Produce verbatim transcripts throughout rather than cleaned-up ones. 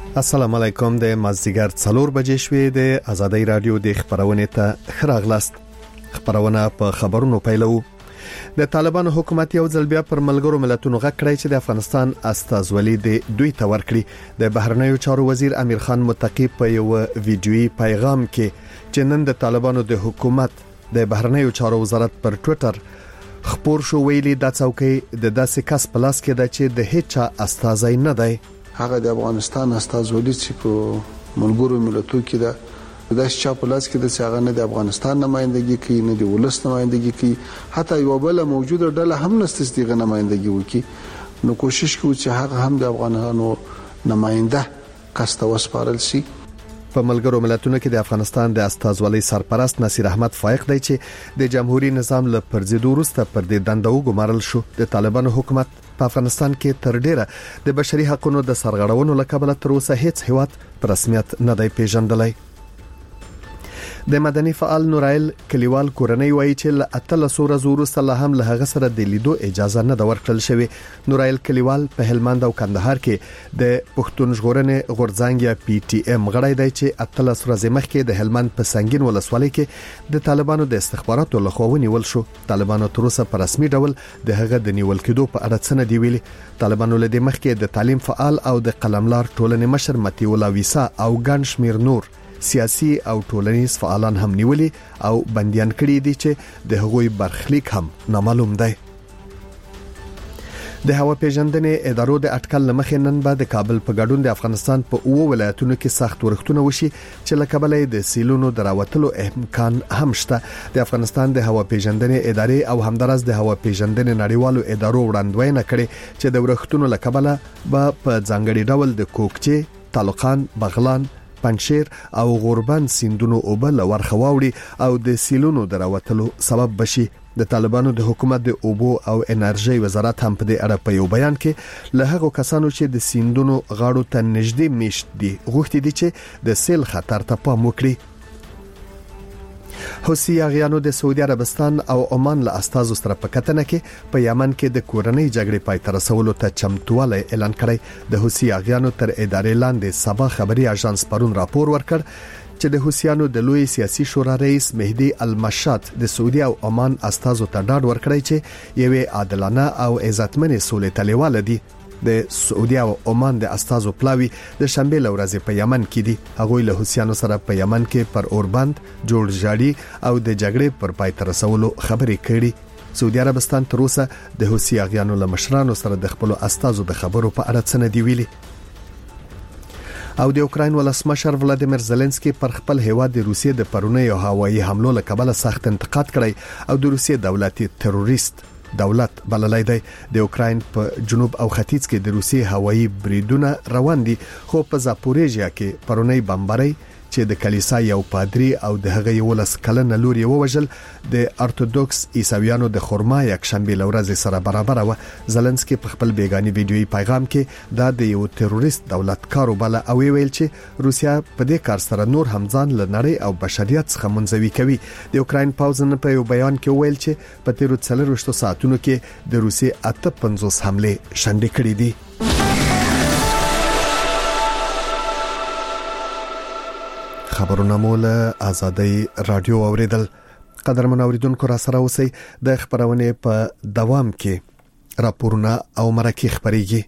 السلام علیکم. د مازدیګر څلور بجې شوې د آزادۍ رادیو د خبرونه ته خراغلاست. خبرونه په خبرونو پیلو. د طالبانو حکومت یو ځل بیا پر ملګرو ملتونو غږ کړی چې د افغانستان استازولي د دوی ته ورکړي. د بهرنیو چارو وزیر امیر خان متقی په یو ویډیويي پیغام کې چې نن د طالبانو د حکومت د بهرنیو چارو وزارت پر ټوئیټر خبر شو ویلي د څوکۍ د داسې کس په لاس کې د چې د هیڅ استازي نه دی. هغه د افغانستان استازولي چې په ملګرو ملتونو کې ده د شچا په لاس کې د څنګه نه د افغانستان نمائندګي کوي نه د ولس نمائندګي کوي حتی یو بل موجوده ډله هم نشته چې د نمائندګي وکړي. نو کوشش کوي چې هغه هم د افغانانو نماینده کاسته وسپارل شي. په ملګرو ملتونو کې د افغانستان د استازولي سرپرست نصیر احمد فائق دی چې د جمهوریت نظام له پرځېدو وروسته پر دې دنده وګمارل شو. د طالبانو حکومت په افغانستان کې تر ډیره د بشري حقوقو د سرغړونو لکه تر اوسه هیڅ هیواد په رسمیت نه دی پیژندلی. د مدني فعال نورایل کلیوال کورنۍ وایي چې له اتلس ورځې وروسته له هم له هغه سره د لیدو اجازه نه د ورکړل شوی. نورایل کلیوال په هلمند او کندهار کې د پښتون ژغورنې غورځنګ یا پی ټی ایم غړی دی چې اتلس ورځې مخکې د هلمند په سنگین ولسوالۍ کې د طالبانو د استخباراتو لخوا ونیول شو. طالبانو تر اوسه په رسمي ډول د هغه د نیول کېدو په اړه څه نه دی ویلي. طالبانو له دې مخکې د تعلیم فعال او د قلملار ټولنې مشر متی الله ویسا او ګڼ شمیر نور سیاسي او ټولنیز فعالان هم نیولي او بنديان کړي دي چې د هغوی برخلیک هم نامعلوم دی. د هوا پیژندنې ادارو د اټکل لمخې نن بعد د کابل په ګډون د افغانستان په اوو ولایتونو کې سخت ورښتونه وشي چې له کبله د سیلونو دراوتلو امکان هم شته. د افغانستان د هوا پیژندنې ادارې او همدارس د هوا پیژندنې نړیوالو ادارو وړاندوینه کړې چې د ورښتونو له کبله به په ځانګړي ډول د کوکچې، طالقان، بغلان، پنشیر او غوربند سیندونو او بل ورخواوړي او د سیلونو دراوتلو سبب بشي. د طالبانو د حکومت د اوبو او انرژي وزارت هم په دې اړه په یو بیان کې له هغو کسانو چې د سیندونو غاړو ته نږدې میشت دي غوښتي دي چې د سیل خطر ته پام وکړي. حوثي اغیانو د سعودي عربستان او عمان له استازو سره په کتنه کې په یمن کې د کورنۍ جګړې پای ته رسولو ته چمتوالی اعلان کړی. د حوثي اغیانو تر ادارې لاندې سبا خبري اژانس پرون راپور ورکړ چې د حوثیانو د لوی سیاسي شورا رئیس مهدي المشات د سعودي او عمان استازو ته ډاډ ورکړی چې یوه عادلانه او عزتمنې سولې تلیواله دي. د سعودي او عمان د استازو پلاوی د شنبه لورځ په یمن کې دي. هغوی له حوثیانو سره په یمن کې پر اوربند جوړ جاړي او د جګړې پر پای ته رسولو خبرې کړي. سعودي عربستان تر اوسه د حوثي اغیانو له مشرانو سره د خپل استازو د خبرو په اړه څه نه دی ویلي. او د اوکراین ولسمشر ولادیمیر زيلنسکي پر خپل هیواد د روسیې د پرونی او هوایي حملو له کبله سخت انتقاد کړی او د روسیې دولتي تروریست دولت بللای دی. د اوکراین په جنوب او ختیځ کې د روسیې هوایي بریدونه روان دي خو په زاپوریژیا کې پرونی بمباري چې د کلیسا یو پادری او د هغه یو لس کلن لور یې ووجل د ارتودوکس عیسویانو د خرما یک شنبه لورځ سره برابر و. زيلنسکي په خپل بیگانی ویډیويي پیغام کې دا د یو تروریست دولت کارو بل او ویل چې روسیا په دې کار سره نور همځان لنړی او بشریت څخه منځوي کوي. د اوکراین پاوزن په یو بیان کې ویل چې په تیرو څلرويشتو ساعتونو کې د روسیې اته پنځوس حمله شنډې کړې دي. خبرونه مول آزادۍ رادیو اوریدل. قدرمن اوریدونکو را سره اوسئ. د خبرونه په دوام کې راپورونه او مرکه خبريږي.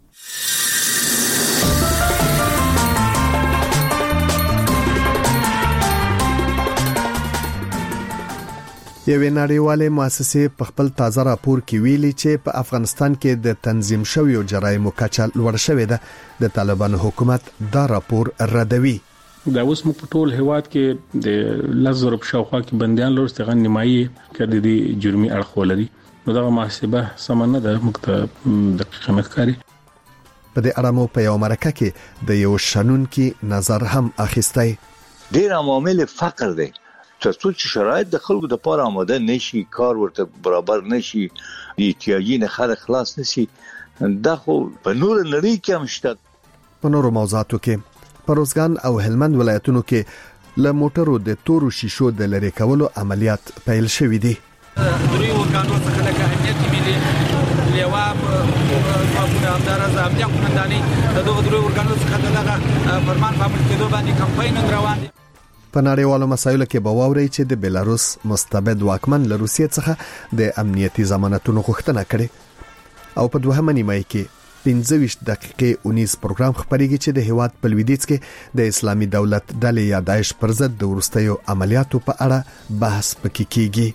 یوه نړیواله مؤسسه په خپل تازه راپور کې ویلي چې په افغانستان کې د تنظیم شویو جرایمو کچه لوړ شوې ده. د طالبانو حکومت دا راپور ردوي. دا اوس مو په ټول هیواد کې د لزر په شاوخوا کې بنديان لورسته غن نیمایي کړي دي جرمي اړخ ولري. نو دا محاسبه سمنه ده مکتب دقیق مخکاري. په دې اړه مو په یو مرکه کې د یو شنن کې نظر هم اخیستی. ډیر عوامل فقر دي ترڅو چې شرایط د خلکو د پاره آماده نشي، کار ورته برابر نشي، احتیاجي نه خلک خلاص نشي. دا خو په نور نړۍ کې هم شته. په نورو موضوعاتو کې په روزګان او هلمند ولایتونو کې له موټرو د تورو شیشو د لری کولو عملیات پیل شوې دي. درې ورګانو څخه لکه امنیت ملي لیوا په همدارس امنیت قومنداني د دغه درې ورګانو څخه دغه فرمان په عمل کېدو باندې کمپاین روان دي. په نړیوالو مسایلو کې به واوري چې د بیلاروس مستبد واکمن له روسیې څخه د امنیتي ضمانتونو غوښتنه کړې او په دوهمه نیمه کې پنځه ویشت دقیقې اونیز پروګرام خبرېږي چې د هیواد په لویدیځ کې د اسلامي دولت ډلې یا داعش پر ضد د ورستیو عملیاتو په اړه بحث پکې کیږي.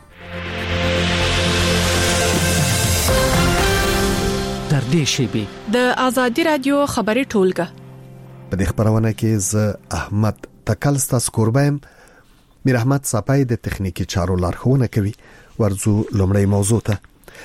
تر دې شیبې د ازادي رادیو خبري ټولګه په دې خبرونه کې ز احمد تکل ستاسو قربایم میر احمد صاحب د تخنیکی چارو لارښوونه کوي. ورزو لومړی موضوع ته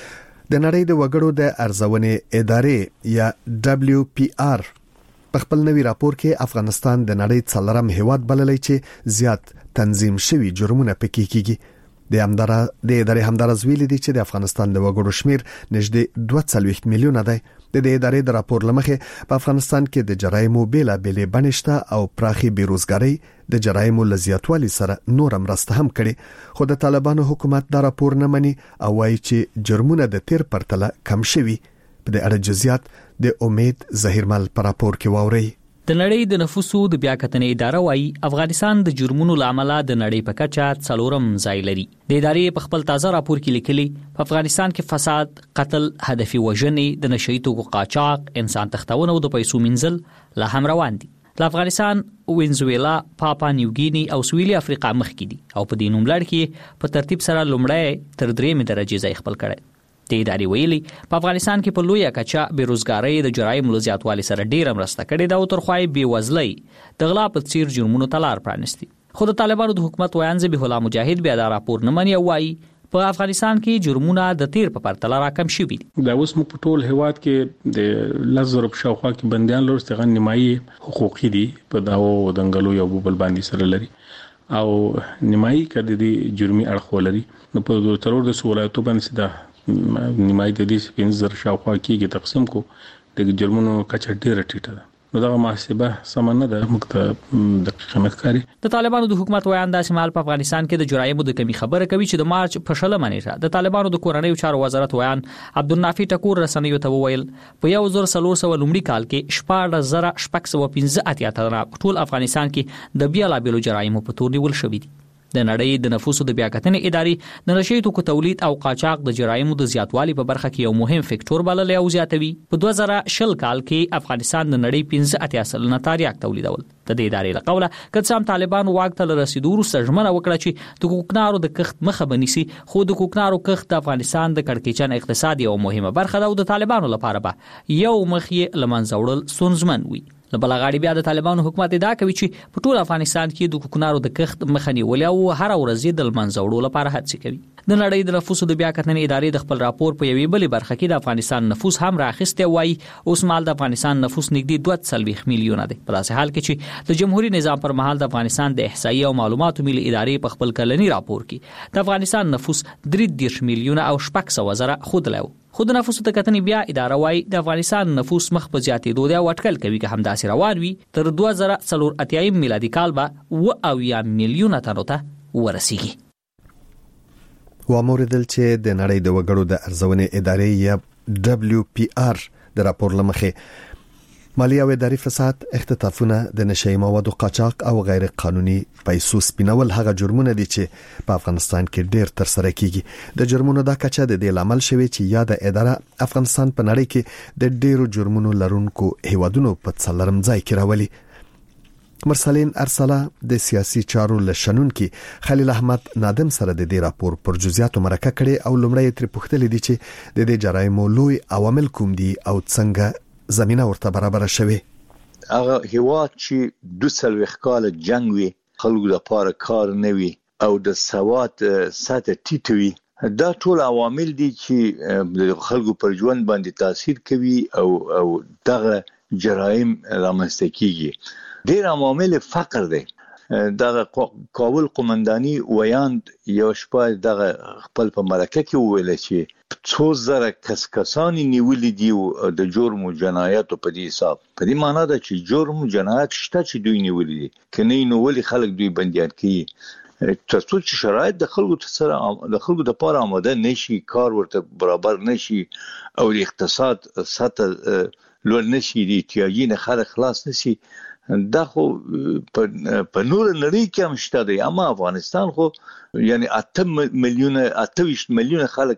د نړۍ د وګړو د ارزونې ادارې یا دبليو پی آر په خپل نوي راپور کې افغانستان د نړۍ څلورم هیواد بللی چې زیات تنظیم شوی جرمونه پکې کیږي. د همدارا د ادارې همدارز ویل دي چې د افغانستان د وګړو شمیر نږدې دوه څلوېښت میلیونه دی. د دې ادارې د راپور لمخې په افغانستان کې د جرایمو بیلا بیلې بنشته او پراخي بیروزګاری د جرایمو لزیاتوالي سره نور مرسته هم کړي. خو د طالبانو حکومت دا راپور نه مني او وايي چې جرمونه د تیر پرتله کم شوي. په دې اړه جزئیات د امید ظهیرمل پر راپور کې واوري. د نړۍ د نفوسو د بیاکتنې اداره وايي افغانستان د جرمونو لامل د نړۍ په کچه څلورم ځای لري. د ادارې په خپل تازه راپور کې لیکلي په افغانستان کې فساد، قتل، هدفي وژنې، د نشئی توکو قاچاق، انسان تښتونه او د پیسو منځل لا هم روان دي. له افغانستان، وینزویلا، پاپا نیوګینی او سویلي افریقا مخکې دي او په دې نوملړ کې په ترتیب سره لومړی تر درېمې درجه ځای خپل کړي. د ادارې ویلي په افغانستان کې په لویه کچه بیروزګاری د جرایمو له زیاتوالي سره ډیره مرسته کړې ده او ترخوای بیوزلۍ د غلا په څیر جرمونو ته لار پرانیستي. خو د طالبانو د حکومت ویان ذبیح الله مجاهد بیا دا راپور نه مني او وايي په افغانستان کې جرمونه د تیر په پرتله راکم شوي دي. دا اوس مو په ټول هیواد کې د لزر په شاوخوا کې بنديان لور څنګه نیمایي حقوقي دي په داو دنګلو یو بل باندې سره لري او نیمایي کړي دي جرمي اړخ ولري. نو په ترور د سہولتو باندې دا نیمایي د دې پنځه زره شاوخوا کې تقسیم کو د جرمونو کچه ډیره ټیټه ده. نو دا محاسبه سمانه ده مکتب دقیقه مخکاري. د طالبانو د حکومت ویان د شمال په افغانستان کې د جرایمو د کمی خبره کوي چې د مارچ په شلمه نیټه د طالبانو د کورنیو چارو وزارت ویان عبدالنافع ټکور رسنیو ته وویل په یو زر څلور سوه لومړي کال کې شپږ زره شپږ سوه پنځه اتیا تنه ټول افغانستان کې د بیلابیلو جرایمو په تور نیول شوي دي. د نړۍ د نفوسو د بیاکتنې ادارې د نشئی توکو تولید او قاچاق د جرایمو د زیاتوالي په برخه کې یو مهم فکټور بللی او زیاتوي. په دوه زره شل کال کې افغانستان د نړۍ پنځه اتیا سلنه تریاک تولیدول. د دې ادارې له قوله که څه هم طالبانو واک ته رسیدو وروسته ژمنه وکړه چې د کوکنارو د کښت مخه بنیسي، خو د کوکنارو کښت د افغانستان د کړکېچن اقتصاد یو مهمه برخه ده او د طالبانو لپاره به یو مخ یې له منځه وړل ستونزمن وي. له بله غاړې بیا د طالبانو حکومت ادعا کوي چې په ټول افغانستان کې د کوکنارو د کښت مخه نیول او هر ورځ یې د منځه وړلو لپاره هڅې کوي. د نړۍ د نفوسو د بیاکتنې ادارې د خپل راپور په یوې بلې برخه کې د افغانستان نفوس هم راخسته وایي اوس مال د افغانستان نفوس نږدې دوه څلوېښت میلیونه دی. په داسې حال کې چې د جمهوریت نظام پر مهال د افغانستان د احصایې او معلوماتو ملي ادارې په خپل کلني راپور کې د افغانستان نفوس درې دېرش میلیونه او شپږ سوه زره ښودلی و. خو د نفوسو د کتنې بیا اداره وايي د افغانستان نفوس مخ په زیاتېدو دی او اټکل کوي که همداسې روان وي تر دوه زره څلور اتیایم میلادي کال به اوه اویا میلیونه تنو ته ورسیږي. واموردل چې د نړۍ د وګړو د ارزونې ادارې یا دبليو پی آر د راپور لمخې مالی او اداري فساد، اختطافونه، د نشئی موادو قاچاق او غیر قانوني پیسو سپینول هغه جرمونه دي چې په افغانستان کې ډیر تر سره کیږي. د جرمونو دا کچه د دې لامل شوی چې یا د اداره افغانستان په نړۍ کې د ډیرو جرمونو لرونکو هیوادونو په څلورم ځای کې راولي. مرسلین ارسلا د سیاسي چارو لشنون کې خلیل احمد نادم سره د دې راپور پر جزئیاتو مرکه کړي او لومړی تر پوښتنه دي چې د دې جرایمو لوی عوامل کوم دي او څنګه زمينه ورته برابر شوه. هغه هیواد چې دوه څلوېښت کال جنگ وي، خلکو لپاره کار نه وي او د سواد سطح ټیټ وي، دا ټول عوامل دي چې د خلکو پر ژوند باندې تاثیر کوي او او دغه جرایم رامنځته کیږي. ډیر عوامل فقر دي. دغه کابل قومنداني ویاند یو شپه دغه خپل په مرکه کې ویل چې څو زره کس کسانی نیولې دي د جرم او جنایاتو په دې حساب. په دې معنی ده چې جرم او جنایت شته چې دوی نیولې دي، کني نو ولې خلک دوی بنديان کوي. ترڅو چې شرایط د خلکو سره د خلکو د پاره آماده نشي، کار ورته برابر نشي او د اقتصاد سطح لوړ نشي، د احتیاجي نه خلک خلاص نشي، دا خو په نور نړۍ کې هم شته دی. اما افغانستان خو یعنی اته میلیونه اته ویشت میلیونه خلک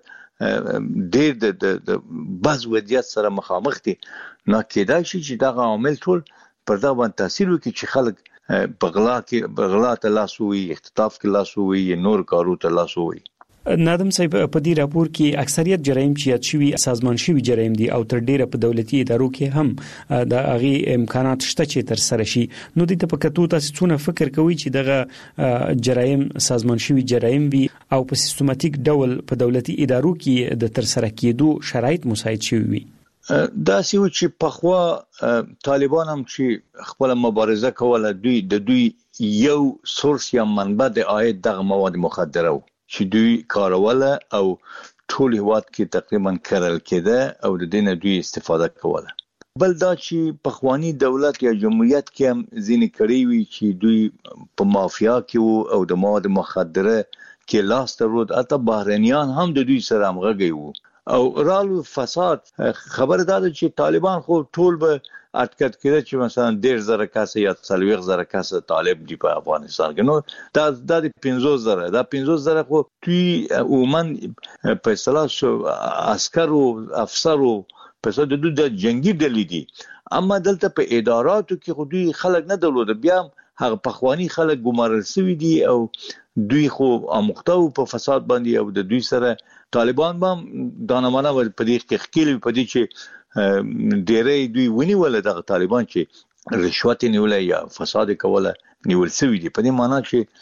ډېر د د باز وضعیت سره مخامخ دي. نه کېدای شي چې دا عوامل ټول پر دا باندې تاثیر وکړي چې خلک بغلا کې بغلا ته لاس وي، اختطاف کې لاس وي، نور کارو ته لاس وي. نادم صاحب په دې راپور کې اکثریت جرایم چې یاد شوي سازمان شوي جرایم دي او تر ډیره په دولتي ادارو کې هم د هغه امکانات شته چې تر سره شي. نو د ته په کتو تاسو څونه فکر کوي چې دغه جرایم سازمان شوي جرایم وي او په سیستماتیک ډول په دولتي ادارو کې د تر سره کېدو شرایط مساعد شوي وي؟ دا سیو چې په خوا طالبان هم چې خپل مبارزه کوله، دوی د دوی یو سورس یا منبع د عاید دغه مواد مخدره و چې دوی کاروله او ټول هیواد کې تقریبا کرل کېده او د دې نه دوی استفاده کوله. بل دا چې پخوانی دولت یا جمهوریت کې هم ځینې کړي وي چې دوی په مافیا کې او د مواد مخدره کې لاس درلود، حتی بهرنیان هم د دوی سره همغږي وو او رالو فساد. خبر دا ده چې طالبان خو ټول به اټکټ کړي چې مثلا ډېر زره کسه یا څلوېښت زره کسه طالب دی په افغانستان کې. نو دا د پنځوس زره دا پنځوس زره خو دوی عموماً په اصطلاح عسکر او افسر او په څه د دوی د جنگي ډلې دي. اما دلته په اداراتو کې خو دوی خلک نه درلود، بیا هغه پخوانی خلک ګمارل شوي دي او دوی خو اموخته په فساد باندې او د دوی سره طالبان هم دانمانه په دې کې خکېل په دې چې ډېرې دوی ونیول دغه طالبان چې رشوت نیولای یا فساد کوله نیول شوی دي. په دې معنی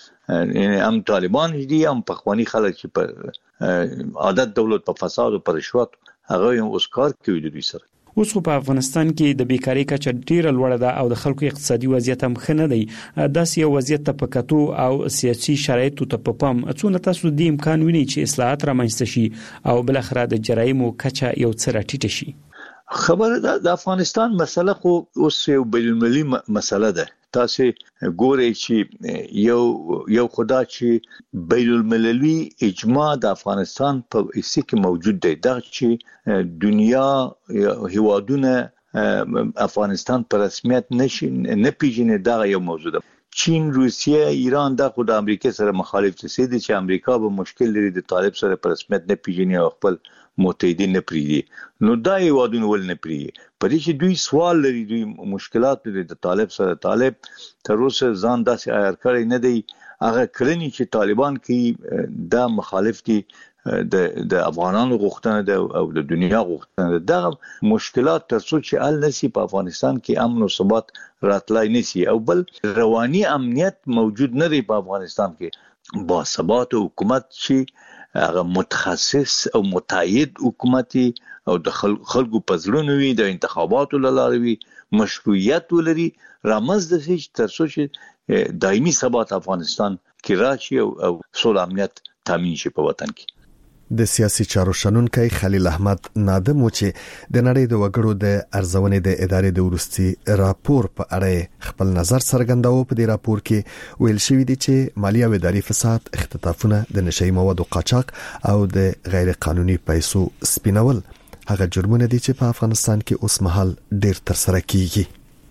چې هم طالبان دي هم پخوانی خلک چې په عادت دولت په فساد او په رشوت هغه هم اوس کار کوي د دوی سره. اوس په افغانستان کې د بیکاری کچه ډیره لوړه ده او د خلکو اقتصادي وضعیت هم ښه نه دی. داسې یو وضعیت ته په کتو او سیاسي شرایطو ته په پام څونه تاسو د امکان ویني چې اصلاحات رامنځته شي او بل اخر د جرایمو کچه یو څه راټیټه شي؟ خبره ده د افغانستان مسله خو اوس یو بین‌المللي مسله ده. تاسو ګورئ چې یو یو خدا چې بین‌المللي اجماع د افغانستان په هیڅ کې موجود دی، دا چې دنیا هیوادونه افغانستان په رسمیت نشي نه پیژني، دا یو موضوع ده. چین، روسیه، ایران دا خو د امریکا سره مخالف دي چې امریکا به مشکل لري د طالب سره په رسمیت نه پیژني او خپل متحدین نه پریدي. نو دا هیوادونه ول نه پریدي په دې چې دوی سوال لري، دوی مشکلات لري د طالب سره. طالب تر اوسه ځان داسې عیار کړی نه دی. هغه کړنی چې طالبان کوي دا مخالف دي د د افغانانو غوښتنه ده او د دنیا غوښتنه ده. دا مشکلات تر څو چې حل نشي په افغانستان کې امن او ثبات راتلای نشي او بل رواني امنیت موجود نه دی په افغانستان کې. با ثبات حکومت چې هغه متخصص او متعهد حکومتي او د خلکو په زړونو وي، د انتخاباتو لاره وي، مشروعیت ولري، رامنځته شي تر څو چې دایمي ثبات افغانستان کې راشي او سوله امنیت تامین شي په وطن کې. د سیاسي چارو شنونکي خلیل احمد نادم و چې د نړۍ د وګړو د ارزونې د ادارې د ورستي راپور په اړه خپل نظر څرګنداوه. په دې راپور کې ویل شوی دی چې مالی او اداري فساد، اختطافونه، د نشئی موادو قاچاق او د غیر قانوني پیسو سپینول هغه جرمونه دي چې په افغانستان کې اوس مهال ډیر تر سره کیږي.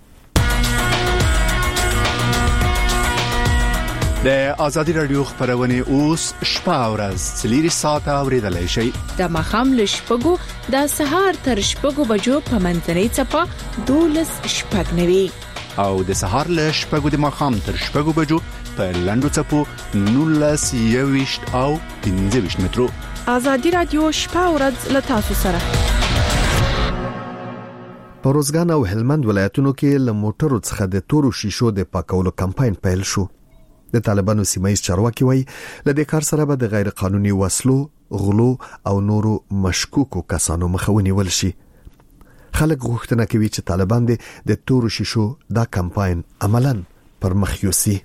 د ازادي رادیو خبرونه اوس شپه او ورځ څلور ساعته اوریدلای شئ. د مخام له شپږو د سهار تر شپږو بجو په منځنۍ چپه دولس شپږ نوي او د سهار له شپږو د مخام تر شپږو بجو په لندو چپو نولس یويشت او پنځه ویشت مترو. ازادي رادیو شپه او ورځ له تاسو سره. په روزګان او هلمند ولایتونو کې له موټرو څخه د تورو شیشو د پاکولو کمپاین پیل شو. د طالبانو سیمایي چارواکي وایي لدې کار سره به د غیر قانوني وسلو، غلو او نورو مشکوکو کسانو مخاوني ول شي. خلک غوښتنه کوي چې طالبان د تورو شیشو دا کمپاین عملاً پر مخ یوسي.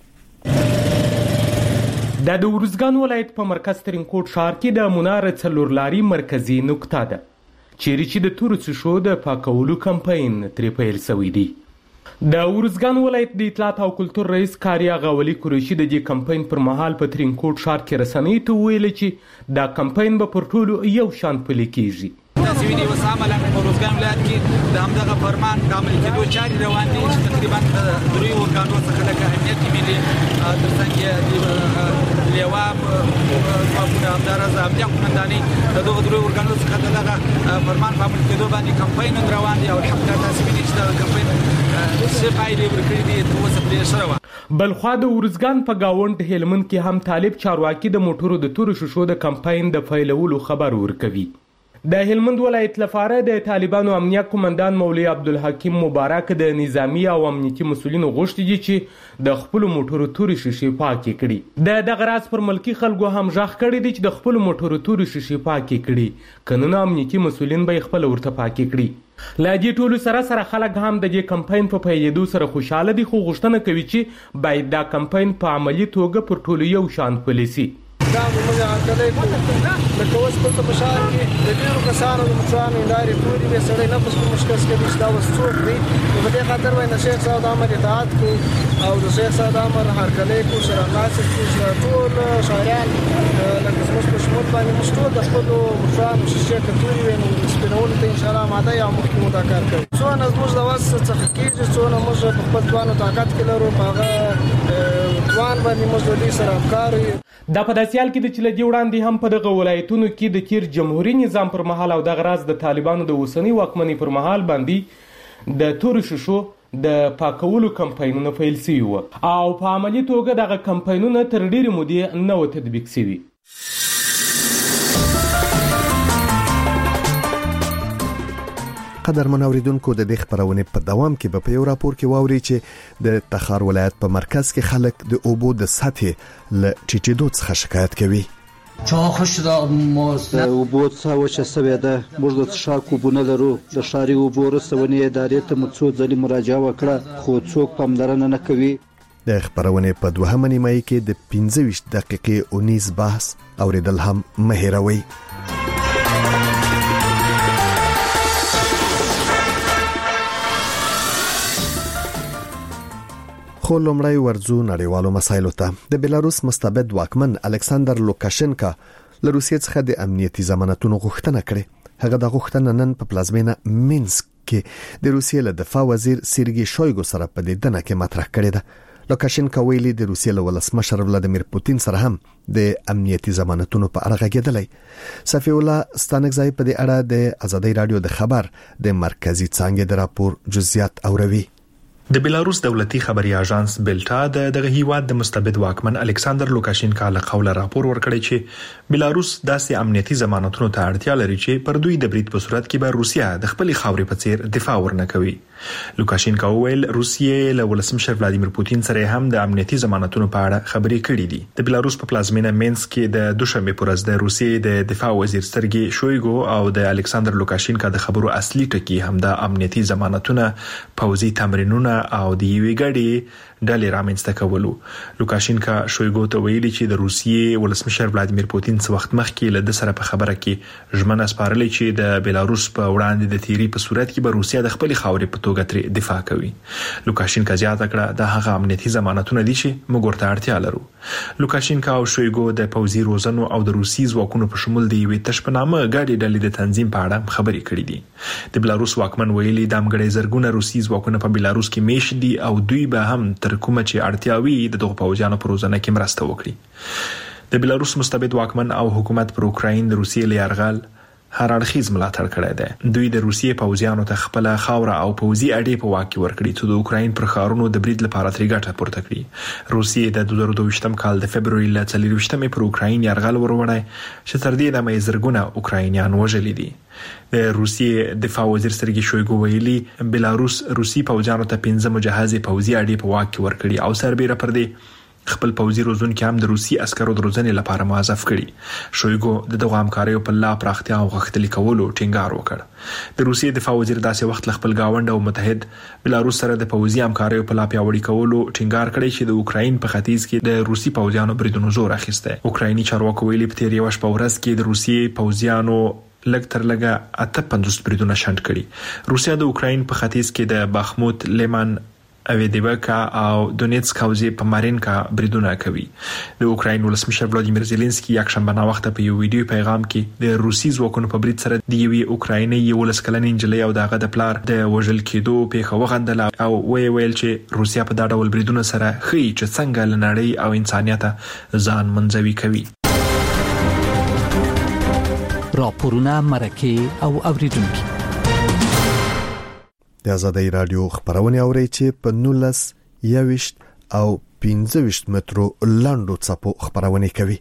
د ورزګان ولایت په مرکز ترینکوټ ښار کې د منار څلور لاري مرکزی نقطه ده چیرې چې د تورو شیشو د پاکولو کمپاین ترې پیل شوی دی. د ورزګان ولایت د اطلاعات او کلتور رئیس کاریا غولي قریشي د دې کمپاین پر مهال په ترینکوټ ښار کې رسنۍ ته ویل چې دا کمپاین به پر ټولو یو شان پلي کیږي. تاسو وینئ اوس عملاً په ورزګان ولایت کې د همدغه فرمان د عملي کېدو چارې روان دي چې تقریبا د دریو ارګانونو څخه لکه امنیت ملي ترڅنګ لیوا ځواکونه همداراز امنیت قومندانۍ د دغو دریو ارګانونو څخه دغه فرمان په عملي کېدو باندې کمپاین روان دي او الحمدلله تاسو وینئ چې دا کمپاین بلخوا د ورزګان په گاوند هلمند کې هم طالب چارواکي د موټرو د تور شیشو د کمپاین د فیلولو خبر ورکوي. د هلمند ولایت لپاره د طالبانو امنیت قومندان مولوی عبدالحکیم مبارک د نظامی او امنیتي مسولینو غوښتي دي چې د خپل موټرو تور شیشې پاکې کړي. د دغه راز پر ملکی خلکو هم ژغ کړي دي چې د خپل موټرو تور شیشې پاکې کړي، کنه امنیتي مسولین به خپل ورته پاکې کړي. لا دې ټولو سره سره خلک هم د دې کمپاین په پیلېدو سره خوشاله دي، خو غوښتنه کوي چې باید دا کمپاین په عملی توګه پر ټولو یو شان پلی سي. دا موږ هغه لکه اوس په بشار کې د ډیرو کسانو د مچانو لارې پورې به سړی نفس په مشکل کې چې دا وسوک دی. په دې خاطر وای د شیخ صاحب امر اطاعت کو او د شیخ صاحب امر هرکلی کو سره ناسب کو ټول شاعران لکه زموږ په شمول باندې مشتو د خپل مچانو شیشه کتوري ویني سپینول ته ان شاء الله ماده یا مخکې مذاکر کوي. څو نه زموږ د واس څخه کېږي، څو نه موږ په خپل ځوانو طاقت کې لرو، هغه ځوان باندې موږ د دې سره افکار دا په داسې حال کې د چې له دې وړاندې هم په دغه ولایتونو کې د تیر جمهوریت نظام پر مهال او دغه راز د طالبانو د اوسنۍ واکمنۍ پر مهال باندې د تورو شیشو د پاکولو کمپاینونه پیل شوي وو او په عملي توګه دغه کمپاینونه تر ډېرې مودې نه وو تطبیق شوي. قدرمن اوریدونکو د دې خبرونه په دوام کې به په یو راپور کې واوري چې د تخار ولایت په مرکز کې خلک د اوبو د سطح ل ټیټېدو څخه شکایت کوي. چا خوش دا موز اوبو څخه وچه سوی ده، موږ د څښاک اوبه نه لرو. د ښاري اوبو رسونې ادارې ته مو څو ځلې مراجعه وکړه خو څوک پاملرنه نه کوي. د خبرونه په دوهمه نیمایي کې د پنځه ویشت دقیقې اونیز بحث اوریدل هم مه هېروئ. خو لومړی ورځو نړیوالو مسایلو ته. د بیلاروس مستبد واکمن الکساندر لوکاشنکا له روسیې څخه د امنیتي ضمانتونو غوښتنه کړې. هغه د غوښتنه نن په پلازمینه مینسک کې د روسیې له دفاع وزیر سیرګي شویګو سره په دې کې مطرح کړې ده. لوکاشنکا ویلي د روسیې له ولسمشر ولادیمیر پوتین سره هم د امنیتي ضمانتونو په اړه غږېدلی. صفی الله ستانکزای په دې اړه د ازادي رادیو د خبر د مرکزی څانګې د راپور جزئیات اوروي. د بیلاروس دولتي خبري اژانس بلټا د دغه هیواد د مستبد واکمن الکساندر لوکاشنکا له قوله راپور ورکړی چې بیلاروس داسې امنیتي ضمانتونو ته اړتیا لري چې پر دوی د برید په صورت کې به روسیا د خپل خاورې په څیر دفاع ورنه کوي. لوکاشنکا وویل روسیې له ولسمشر ولادیمیر پوتین سره هم د امنیتي ضمانتونو په اړه خبرې کړې دي. د بیلاروس په پلازمینه مینسک کې د دوشنبه پر ورځ د روسیې د دفاع وزیر سرګي شویګو او د الکساندر لوکاشنکا د خبرو اصلي ټکی هم د امنیتي ضمانتونو پوځي تمرینونه او د یوې ګډې ډلې رامنځته کولو. لوکاشنکا شویګو ته ویلي چې د روسیې ولسمشر ولادیمیر پوتین څو وخت مخکې له د سره په خبره کې ژمنه سپارلې چې د بیلاروس په وړاندې د تیری په صورت کې به روسیا د خپل خاورې په توګه تر دفاع کوي. لوکاشنکا زیاته کړه د هغه امنیتي ضمانتونه دي چې موږ ورته اړتیا لرو. لوکاشنکا او شویګو د پوځي روزنو او د روسي ځواکونو په شمول د یوې تشپنامه ګډې ډلې د تنظیم په اړه خبرې کړې دي. د بیلاروس واکمن ویلي د امګړې زرګونه روسي ځواکونه په بیلاروس کې میش دي او دوی به هم تر کومه چې اړتیاوي د دغه پوځیانو په روزنه کې مرسته وکړي. د بیلاروس مستبد واکمن او حکومت پر اوکراین د روسیې له یرغل هر اړخیز ملاتړ کړی دی. دوی د روسیې پوځیانو ته خپل خاوره او پوځي اډې په واک کې ورکړي چې د اوکراین پر ښارونو د برید لپاره ترې ګټه پورته کړي. روسیې د دوه زره دوه ویشتم کال د فبرवरी ل څلور ویشتمې پر اوکراین یرغل وروړی چې تر دې دمه زرګونه اوکراینیان وژلي دي. د روسیې دفاع وزیر سرګي شویګو ویلي بیلاروس روسي پوځیانو ته پنځه مجهزې پوځي اډې په واک کې ورکړي او سربېره پر دې خپل پوځي روزونکي هم د روسي عسکرو د روزنې لپاره موظف کړي. شویګو د دغه همکاریو په لا پراختیا او غښتلي کولو ټینګار وکړ. د روسي دفاع وزیر داسې وخت خپل گاوند او متحد بیلاروس سره د پوځي همکاریو په لا پیاوړي کولو ټینګار کړی چې د اوکراین په ختیځ کې د روسي پوځیانو بریدونو زور اخیسته. اوکرایني چارواکو ویلي په تیر یو شپه ورځ کې د روسي پوځیانو لږ تر لږه اته پنځوس بریدونه شنډ کړي. روسیا د اوکراین په ختیځ کې د باخموت، لیمان اویدیبکا او دونیتسک حوزې په مارینکا بریدونه کوي. د اوکراین ولسمشر ولادیمیر زيلنسکي یکشنبه نا وخت په یو ویډیو پیغام کې د روسي ځواکونو په برید سره د یوې اوکرایني یو لسکلنې انجلۍ او دغه د پلار د وژل کېدو پیښه وغندل او وی ویل چې روسیا په دا ډول بریدونه سره خي چې څنګه لنړی او انسانيت ځان منځوي کوي. راپورونه مرکه او اوریدونکو د آزادۍ رادیو خبرونه اوري چې په نولس یوشت او پنځه ویشت مترو لاندو څپو خبرونه کوي.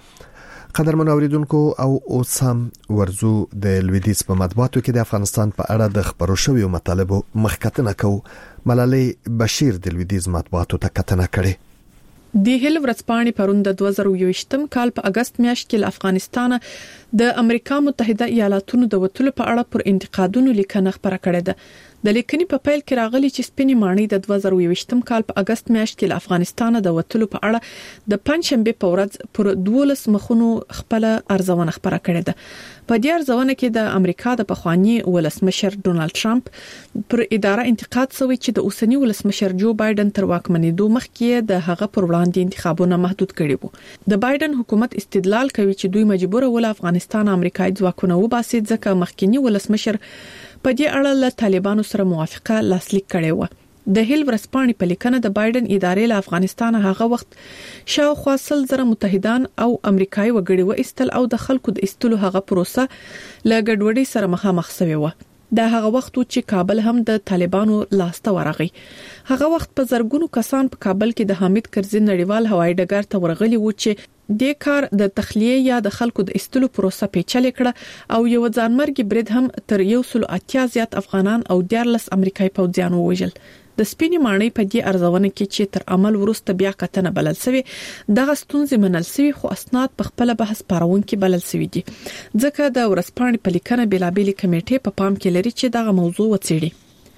قدرمن اوریدونکو او اوسم ورزو د لویدیز په مطبوعاتو کې د افغانستان په اړه د خبرو شویو مطالبو مخکتنه کو. ملالۍ بشیر د لویدیز مطبوعاتو ته کتنه کړې. د هیل ورځپاڼې پرون د دوه زره یوویشتم کال په اگست میاشت کې افغانستان د امریکا متحده ایالاتونو د وټلو په اړه پر انتقادونو لیکنه خبره کړې ده. د لیکنې په پیل کې راغلي چې سپینې ماڼۍ د دوه زره یوویشتم کال په اگست میاشت کې افغانستان د وټلو په اړه د پنځشنبه په ورځ پر دولس مخونو خپل ارزونه خبره کړې ده. په دې ارزونه کې د امریکا د پخوانی ولسمشر ډونالد ټرمپ پر اداره انتقاد شوی چې د اوسنی ولسمشر جو بایدن تر واکمنېدو مخکې د هغه پر وړاندې انتخابونه محدود کړي وو. د بایدن حکومت استدلال کوي چې دوی مجبور ول افغانستان امریکایي ځواکونه وباسي ځکه مخکنی ولسمشر په دې اړه له طالبانو سره موافقه لاسلیک کړې و. د هیل ورځپاڼې په لیکنه د بایدن ادارې له افغانستان هغه وخت شاوخوا سل زره متحدان او امریکایي وګړي و استل او د خلکو د استلو هغه پروسه له ګډوډۍ سره مخامخ شوی و. د هغه وخت چې کابل هم د طالبانو لاسته ورغی. هغه وخت په زرګونو کسان په کابل کې د حامد کرزي نړیوال هوایي ډګر ته ورغلي و چې د کار د تخلیه یا د خلکو د استلو پروسه پیچلې کړه او یو ځانمرګي برید هم تر یو سل اتیا زیات افغانان او دیارلس امریکایي پوځیان ووژل. د سپینې ماڼۍ په دې ارزونه کې چې تر عمل وروسته بیا کتنه بلل شوی دغه ستونزې منل شوی خو اسناد په خپل بحث پارونکو بلل شوی دي ځکه د ورځپاڼې په لیکنه بلابېلې کمیټې په پام کې لري چې دغه موضوع وڅېړي.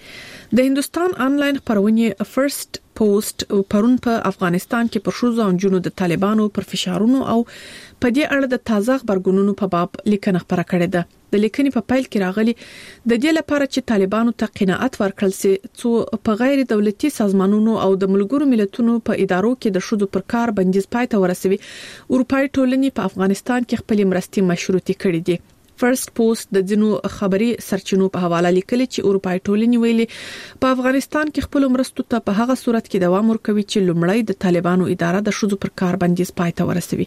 د هندستان آنلاین خبرونه فرست پوسټ پرون په افغانستان کې پر شوزو او جنو د طالبانو پر فشارونو او په دې اړه د تازه خبرګونونو په باب لیکنه خبره کړې ده. د لیکنې په پیل کې راغلي د دې لپاره چې طالبانو ته قناعت ورکړل سي چې په غیر دولتي سازمانونو او د ملګرو ملتونو په ادارو کې د شوزو پر کار بندیز پای ته ورسوي اروپאי ټولنې په افغانستان کې خپل مرستې مشروطي کړې دي. فرست پوسټ د جنو خبري سرچینو په حواله لیکلي چې اروپאי ټولنې ویلي په افغانستان کې خپل مرستو ته په هغه صورت کې دوام ورکوي چې لومړی د طالبانو اداره د شوزو پر کار بندیز پای ته ورسوي.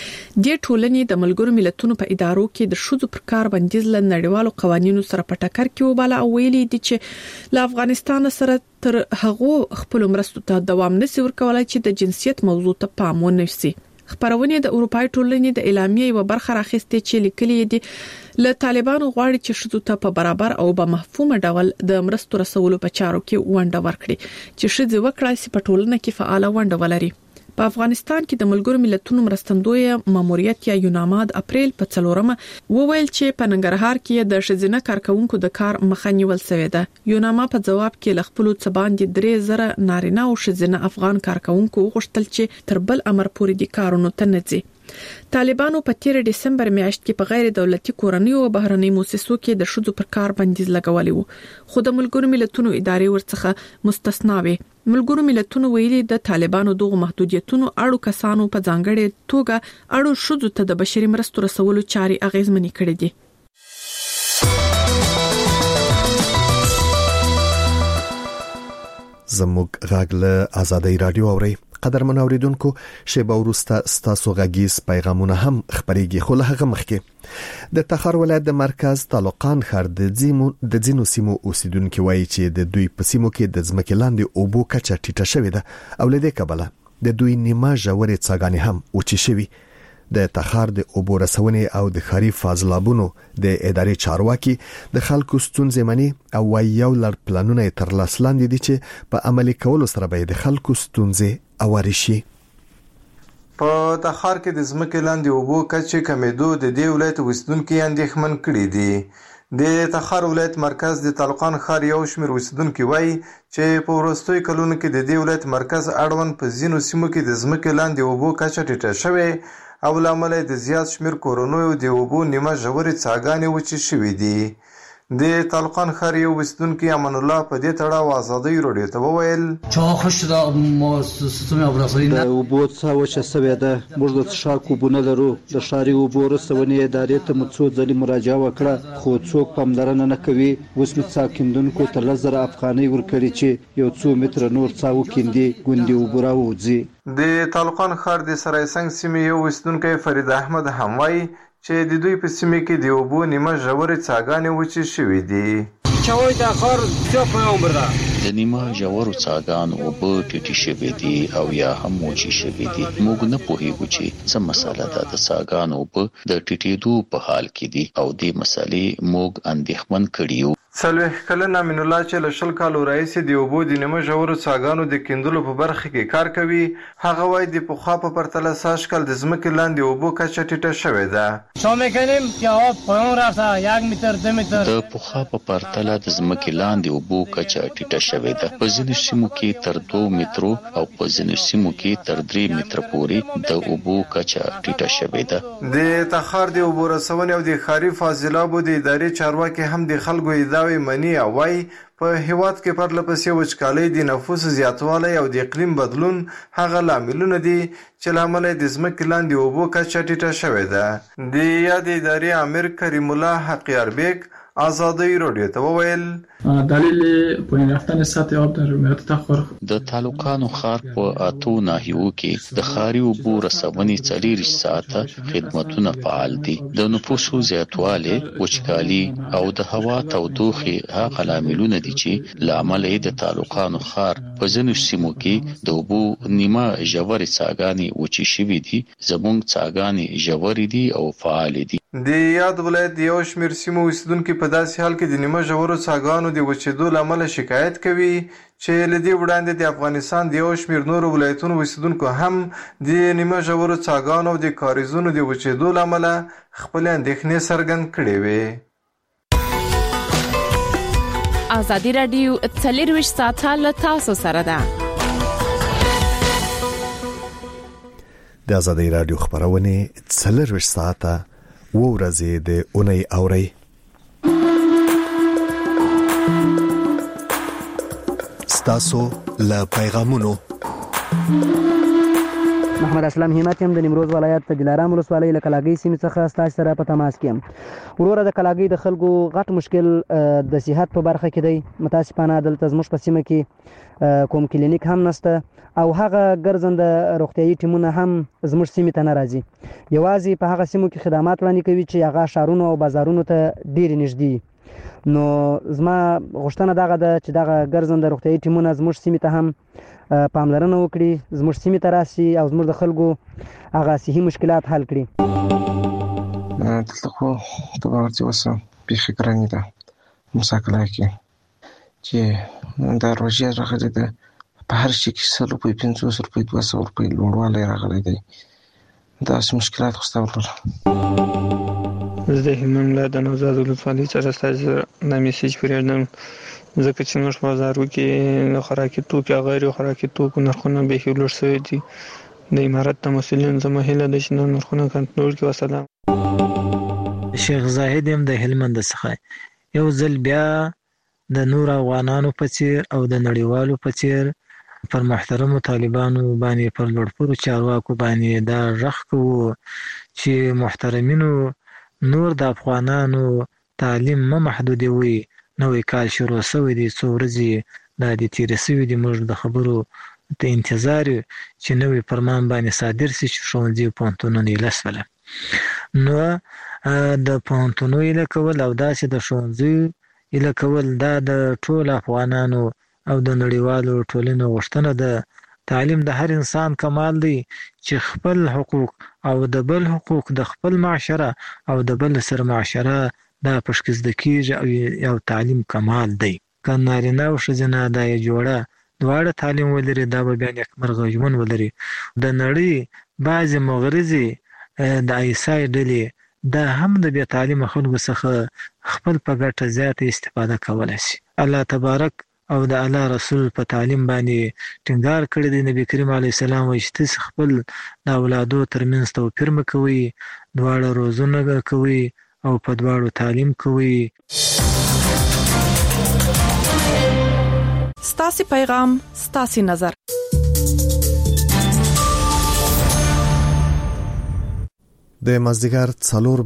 د ټولنې د ملګرو ملتونو په ادارو کې د شوزو پر کار بندیز ل نړیوالو قوانینو سره په ټکر کې وباله او ویلي دي چې له افغانستان سره تر هغه خپل مرستو ته دوام نشي ورکولای چې د جنسیت موضوع ته پام ونیسي. خبرونه د اروپאי ټولنې د اعلامیې یو برخه راخسته چې لیکلي دي له طالبانو غواړي چې شذو ته په برابر او په مفهومه ډول د مرستو رسولو په چارو کې ونډه ورکړي چې شذو وکړای سي په ټولنه کې فعال ونډه ولري. په افغانستان کې د ملګرو ملتونو مرستندوی ماموریت یا یوناما د اپریل په څلورمه وویل چې په ننګرهار کې د شذینه کارکونکو د کار مخه نیول شوې ده. یوناما په جواب کې ل خپل څه باندې درې زره نارینه او شذینه افغان کارکونکو غوښتل چې تر بل امر پورې د کارونو ته نه ځي. طالبانو په تیر دسمبر میاشت کې په غیر دولتي کورنۍ او بهرنۍ مؤسسو کې د شذو پر کار بندیز لګولې وو خو د ملګرو ملتونو ادارې ورڅخه مستثنا وي. ملګرو ملتونو ویلي د طالبانو دغه محدودیتونو اړو کسانو په ځانګړي توګه اړو شذو ته د بشري مرستو رسولو چاري اغیزمنې کړې دي. زموږ غاګله آزادۍ رادیو اوري قدرمن اوریدونکو شیبه ورسته ستاسو غږیز پیغامونه هم خبريږي خو له هغه مخکې د تخار ولایت د مرکز طالقان ښار د زیمو د زینو سیمو اوسیدونکو وایي چې د دوی په سیمو کې د ځمکې لاندې اوبو کچه ټیټه شوې ده او لدې کبله د دوی نیمه ژورې څاګانې هم اوچې شوي. د تخار د اوبو رسونې او د خاري فاضلابونو د ادارې چارواکي د خلکو ستونزې مني او وايي یو لړ پلانونه تر لاس لاندې دي چې په عملي کولو سره به د خلکو ستونزې اواري شي. په تخار کې د ځمکې لاندې اوبو کچې کمیدو د دې ولایت اوسیدونکو اندېښمن کړي دي. د تخار ولایت مرکز د طالقان ښار یو شمېر اوسیدونکو وایي چې په وروستیو کلونو کې د دې ولایت مرکز اړوند په ځینو سیمو کې د ځمکې لاندې اوبو کچه ټیټه شوې او لامل د زیات شمیر کورونو د اوبو نیمه ژورې څاګانې وچې شوې دي. د طالقان ښار یو اوسیدونکي امان الله په دې تړاو ازادۍ راډیو ته وویل چې خوش دا مؤسسه ابراسرین د اوبو څا وچه سوې ده، موږ د څښاک اوبه نه لرو. د ښاري اوبو رسونې ادارې ته مو څو ځلې مراجعه وکړه خو څوک پاملرنه نه کوي. اوس مې څا کیندونکو ته لس زره افغانۍ ورکړي چې یو څو متره نور څا وکیندي، ګوندې اوبه راوځي. د طالقان ښار د سرای سنگ سیمې یو اوسیدونکی فرید احمد هم وایي چې د دوی په سیمه کې د اوبو نیمه ژورې څاګانې وچې شوې دي. چوي د خار څو په عمر ده د نیمه ژورو څاګانو اوبه ټیټې شوې دي او یا هم وچې شوې دي. موږ نه پوهیږو چې څه مسله ده. د څاګانو اوبه د ټیټېدو په حال کې دي او دې مسلې موږ اندېښمن کړي یو. څلوېښت کلن امین الله چې له شل کالو راهیسې د اوبو د نیمه ژورو څاګانو د کیندلو په برخه کې کار کوي، هغه وایي د پخوا په پرتله سږ کال د ځمکې لاندې اوبو کچه ټیټه شوې ده. شو میکنیم چې آب پایین راسه یک متر دو متر. د پخوا په پرتله د ځمکې لاندې اوبو کچه ټیټه شوې ده. په ځینو سیمو کې تر دوه مترو او په ځینو سیمو کې تر درې متره پورې د اوبو کچه ټیټه شوې ده. د تخار د اوبو رسونې او د ښاري فاضلابو د ادارې چارواکي هم د خلکو ادعاوې مني او وايي په هیواد کې پرله پسې وچکالۍ، د نفوس زیاتوالی او د اقلیم بدلون هغه لاملونه دي چې له امله د ځمکې لاندې اوبو کچه ټیټه شوې ده. د یادې ادارې امیر کریم الله حقیاربیک آزادی راډیو ته وویل دلیل پایین رفتن سطح آب در ولایت تخار د تعلقانو ښار په اتو ناحیو کې د ښاري اوبو رسونې څلېرویشت ساعته خدمتونه فعال دي. د نفوسو زیاتوالی، وچکالي او د هوا تودوخې هغه لاملونه دي چې له امله یې د تعلقانو ښار په ځینو سیمو کې د اوبو نیمه ژورې څاګانې وچې شوي دي. زموږ څاګانې ژورې دي او فعالې دي. د یاد ولایت یو شمېر سیمو اوسیدونکي په داسې حال کې د نیمه ژورو څاګانو د وچېدو له امله شکایت کوي چې له دې وړاندې د افغانستان د یو شمېر نورو ولایتونو اوسیدونکو هم د نیمه ژورو څاګانو او د کاریزونو د وچېدو له امله خپلې اندېښنې څرګند کړې وې. ازادي راډیو څلېرویشت ساعته له تاسو سره ده. د ازادي راډیو خبرونه څلېرویشت ساعته و ورځې د اونۍ اوري. ستاسو له پیغامونو محمد اسلام همت هم د نیمروز ولایت د دلارام ولسوالۍ له کلاګي سیمې څخه ستاسو سره په تماس کې یم. وروره د کلاګي د خلکو غټ مشکل د صحت په برخه کې دی. متاسفانه دلته زموږ په سیمه کې کوم کلینیک هم نشته او هغه ګرځنده روغتيایي ټیمونه هم زموږ سیمې ته نه راځي. یوازې په هغه سیمو کې خدمات وړاندې کوي چې هغه شهرونو او بازارونو ته ډېر نږدې. نو زما غوښتنه دغه ده چې دغه ګرځنده روغتيایي ټیمونه زموږ سیمې ته هم پاملرنه وکړي، زموږ سیمې ته راشي او زموږ د خلکو هغه صحي مشکلات حل کړي. دلته خو د ورته وسه په فکرانی ده مساکله کې چې دا روزي راغلي ده په هر شي کې سلو په پنځوس روپۍ دوه سوه روپۍ لوړوالی راغلی دی. داسې مشکلات خو ستا ورلره. زه د هلمند ولایت د نوزاد ولسوالۍ څخه ستاسو دا میسج پرېږدم ځکه چې موږ په بازارو کې د خوراکي توکو او غیر خوراکي توکو نرخونه بیخي لوړ شوي دي. د امارت د مسؤلینو زموږ هیله ده چې نرخونه کنټرول کړي. وسلام. شیخ زاهد هم د هلمند څخه یو ځل بیا د نور افغانانو په څیر او د نړیوالو په څیر پر محترمو طالبانو باندې پر لوړپوړو چارواکو باندې دا غږ کوو چې محترمینو نور د افغانانو تعلیم مه محدودوي. نوې کال شروع شوی دی، څو ورځې دا د تېرې شوي دي. موږ د خبرو ته انتظار یو چې نوې فرمان باندې صادر شي چې ښوونځي او پوهنتونونه یې لسوله. نو د پوهنتونو ایله کول او داسې د ښوونځیو ایله کول دا د ټولو افغانانو او د نړیوالو ټولنو غوښتنه ده. تعلیم د هر انسان کمال دی چې خپل حقوق او د بل حقوق د خپل معاشره او د بل سره معاشره دا پشکې زده کېږي او یو تعلیم کمال دی. که نارینه او ښځینه دا یې جوړه دواړه تعلیم ولري دا به بیا نیکمرغه ژوند ولري. د نړۍ بعضې مغرضې د ایسای ډلې دا هم د بې تعلیمه خلکو څخه خپل په ګټه زیاته استفاده کولی شي. الله تبارک او د الله رسول په تعلیم باندې ټینګار کړی دی. نبی کریم علیه السلام وایي چې تاسې خپل د اولادو ترمنځ توپیر مه کوئ، دواړه روزونه کوئ او په دواړو تعلیم کوئ. ستاسو پیغام ستاسو نظر. د مازدیګر څلور